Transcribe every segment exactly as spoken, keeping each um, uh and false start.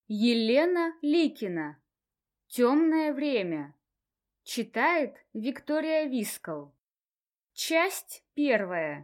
Елена Ликина. «Темное время». Читает Виктория Вискал. Часть первая.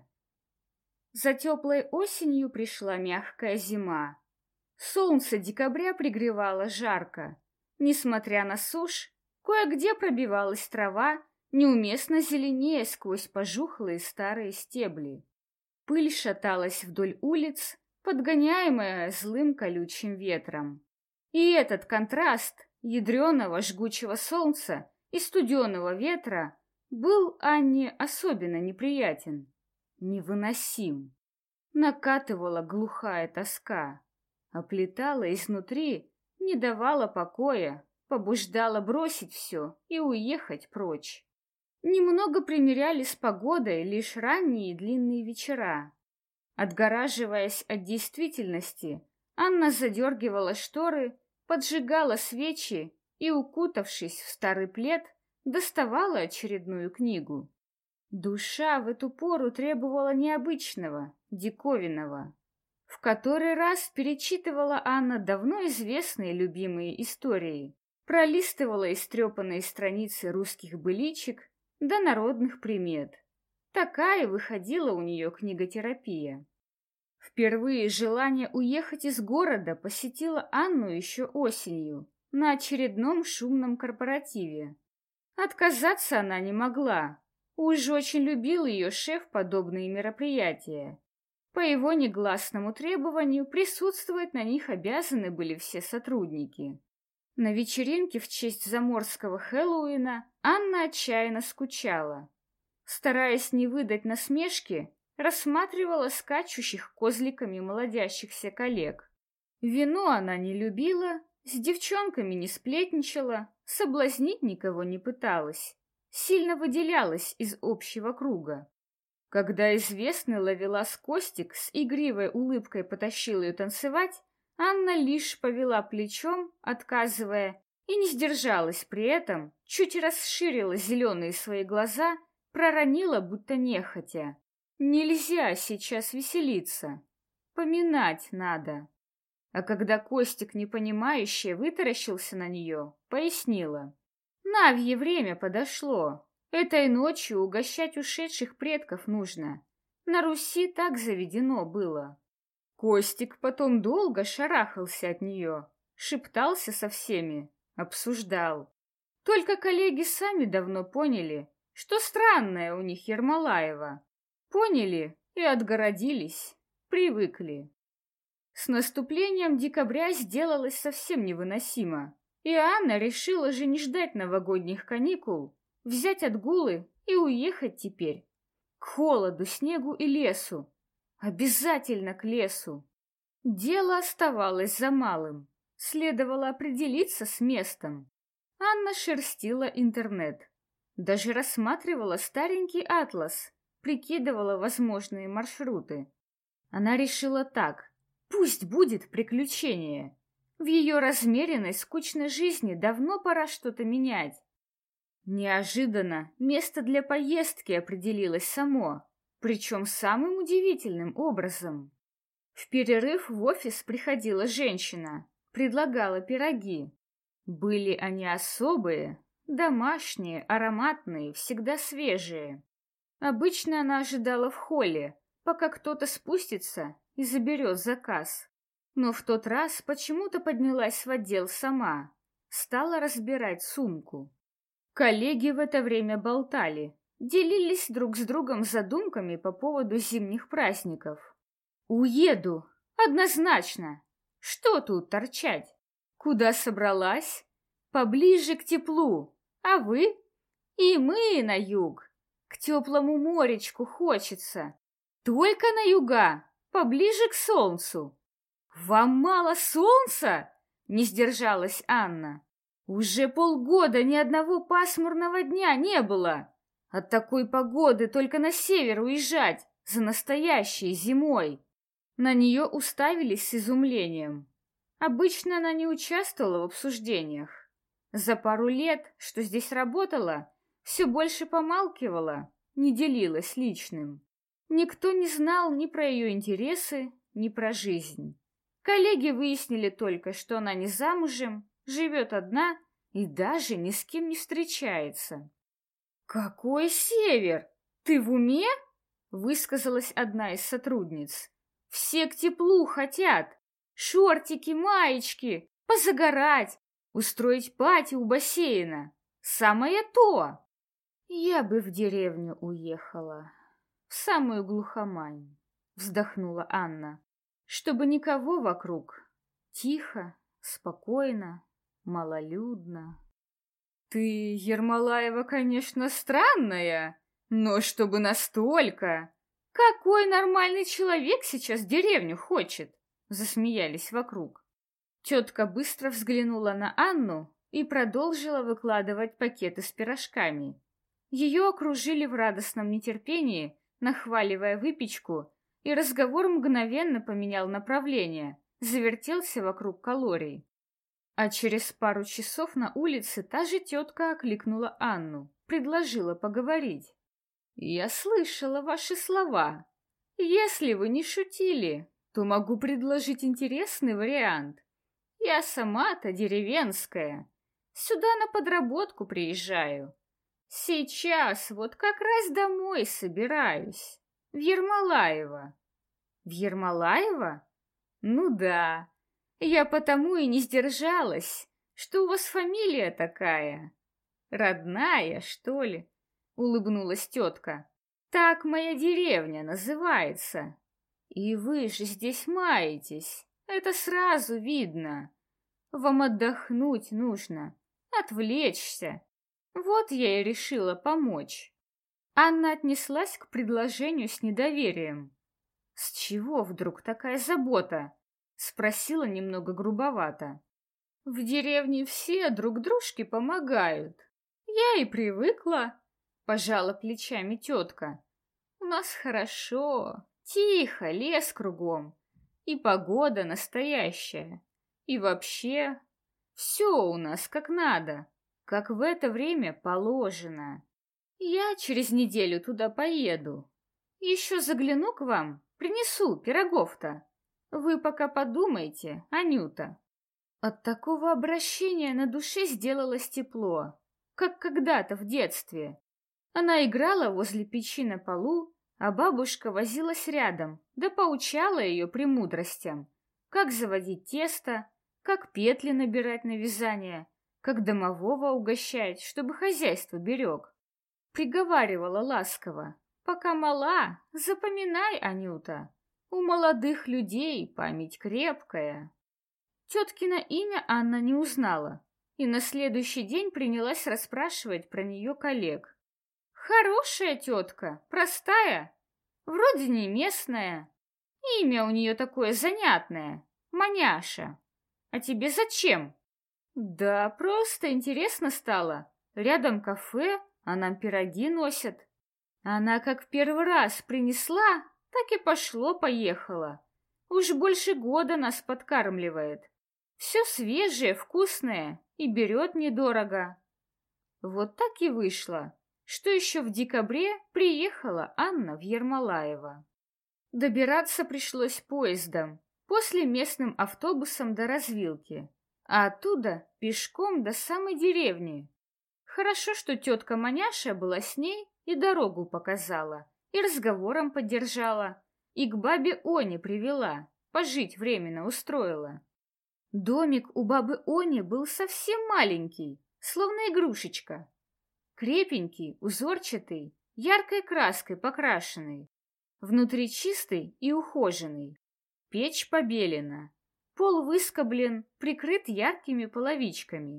За теплой осенью пришла мягкая зима. Солнце декабря пригревало жарко. Несмотря на сушь, кое-где пробивалась трава, неуместно зеленея сквозь пожухлые старые стебли. Пыль шаталась вдоль улиц, подгоняемая злым колючим ветром. И этот контраст ядреного жгучего солнца и студеного ветра был Анне особенно неприятен, невыносим. Накатывала глухая тоска, оплетала изнутри, не давала покоя, побуждала бросить все и уехать прочь. Немного примиряли с погодой лишь ранние длинные вечера. Отгораживаясь от действительности, Анна задергивала шторы, поджигала свечи и, укутавшись в старый плед, доставала очередную книгу. Душа в эту пору требовала необычного, диковинного. В который раз перечитывала Анна давно известные любимые истории, пролистывала истрепанные страницы русских быличек до народных примет. Такая выходила у нее книготерапия. Впервые желание уехать из города посетило Анну еще осенью, на очередном шумном корпоративе. Отказаться она не могла. Уж очень любил ее шеф подобные мероприятия. По его негласному требованию присутствовать на них обязаны были все сотрудники. На вечеринке в честь заморского Хэллоуина Анна отчаянно скучала. Стараясь не выдать насмешки, рассматривала скачущих козликами молодящихся коллег. Вино она не любила, с девчонками не сплетничала, соблазнить никого не пыталась, сильно выделялась из общего круга. Когда известный ловелас Костик с игривой улыбкой потащил ее танцевать, Анна лишь повела плечом, отказывая, и не сдержалась при этом, чуть расширила зеленые свои глаза, проронила, будто нехотя: «Нельзя сейчас веселиться, поминать надо». А когда Костик, непонимающе, вытаращился на нее, пояснила: «Навье время подошло. Этой ночью угощать ушедших предков нужно. На Руси так заведено было». Костик потом долго шарахался от нее, шептался со всеми, обсуждал. Только коллеги сами давно поняли, что странная у них Ермолаева. Поняли и отгородились, привыкли. С наступлением декабря сделалось совсем невыносимо, и Анна решила же не ждать новогодних каникул, взять отгулы и уехать теперь. К холоду, снегу и лесу. Обязательно к лесу. Дело оставалось за малым. Следовало определиться с местом. Анна шерстила интернет. Даже рассматривала старенький атлас, прикидывала возможные маршруты. Она решила так: пусть будет приключение. В ее размеренной, скучной жизни давно пора что-то менять. Неожиданно место для поездки определилось само, причем самым удивительным образом. В перерыв в офис приходила женщина, предлагала пироги. Были они особые, домашние, ароматные, всегда свежие. Обычно она ожидала в холле, пока кто-то спустится и заберет заказ. Но в тот раз почему-то поднялась в отдел сама, стала разбирать сумку. Коллеги в это время болтали, делились друг с другом задумками по поводу зимних праздников. «Уеду, однозначно. Что тут торчать? Куда собралась? Поближе к теплу. А вы? И мы на юг. К теплому моречку хочется. Только на юга, поближе к солнцу». «Вам мало солнца?» — не сдержалась Анна. «Уже полгода ни одного пасмурного дня не было. От такой погоды только на север уезжать, за настоящей зимой». На нее уставились с изумлением. Обычно она не участвовала в обсуждениях. За пару лет, что здесь работала, все больше помалкивала, не делилась личным. Никто не знал ни про ее интересы, ни про жизнь. Коллеги выяснили только, что она не замужем, живет одна и даже ни с кем не встречается. «Какой север? Ты в уме?» — высказалась одна из сотрудниц. «Все к теплу хотят. Шортики, маечки, позагорать, устроить пати у бассейна. Самое то!» «Я бы в деревню уехала, в самую глухомань», — вздохнула Анна, «чтобы никого вокруг. Тихо, спокойно, малолюдно». «Ты, Ермолаева, конечно, странная, но чтобы настолько... Какой нормальный человек сейчас в деревню хочет?» — засмеялись вокруг. Тетка быстро взглянула на Анну и продолжила выкладывать пакеты с пирожками. Ее окружили в радостном нетерпении, нахваливая выпечку, и разговор мгновенно поменял направление, завертелся вокруг калорий. А через пару часов на улице та же тетка окликнула Анну, предложила поговорить. «Я слышала ваши слова. Если вы не шутили, то могу предложить интересный вариант. Я сама-то деревенская, сюда на подработку приезжаю. Сейчас вот как раз домой собираюсь, в Ермолаево». «В Ермолаево? Ну да. Я потому и не сдержалась, что у вас фамилия такая. Родная, что ли?» — улыбнулась тетка. «Так моя деревня называется. И вы же здесь маетесь, это сразу видно. Вам отдохнуть нужно, отвлечься. Вот я и решила помочь». Анна отнеслась к предложению с недоверием. «С чего вдруг такая забота?» — спросила немного грубовато. «В деревне все друг дружке помогают. Я и привыкла», — пожала плечами тетка. «У нас хорошо, тихо, лес кругом, и погода настоящая. И вообще, все у нас как надо, как в это время положено. Я через неделю туда поеду. Еще загляну к вам, принесу пирогов-то. Вы пока подумайте, Анюта». От такого обращения на душе сделалось тепло, как когда-то в детстве. Она играла возле печи на полу, а бабушка возилась рядом, да поучала ее премудростям, как заводить тесто, как петли набирать на вязание, как домового угощать, чтобы хозяйство берег. Приговаривала ласково: «Пока мала, запоминай, Анюта, у молодых людей память крепкая». Теткино имя Анна не узнала и на следующий день принялась расспрашивать про нее коллег. «Хорошая тетка, простая, вроде не местная. Имя у нее такое занятное, Маняша. А тебе зачем?» «Да просто интересно стало. Рядом кафе, а нам пироги носят. Она как в первый раз принесла, так и пошло-поехало. Уж больше года нас подкармливает. Все свежее, вкусное и берет недорого». Вот так и вышло, что еще в декабре приехала Анна в Ермолаево. Добираться пришлось поездом, после местным автобусом до развилки, а оттуда пешком до самой деревни. Хорошо, что тетка Маняша была с ней и дорогу показала, и разговором поддержала, и к бабе Оне привела, пожить временно устроила. Домик у бабы Они был совсем маленький, словно игрушечка. Крепенький, узорчатый, яркой краской покрашенный. Внутри чистый и ухоженный. Печь побелена. Пол выскоблен, прикрыт яркими половичками.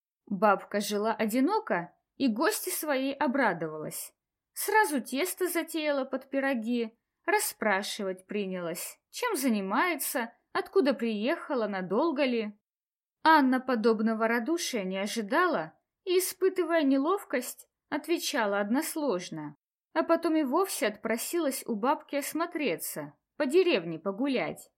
Бабка жила одиноко и гости своей обрадовалась. Сразу тесто затеяла под пироги, расспрашивать принялась, чем занимается, откуда приехала, надолго ли. Анна подобного радушия не ожидала и, испытывая неловкость, отвечала односложно, а потом и вовсе отпросилась у бабки осмотреться, по деревне погулять.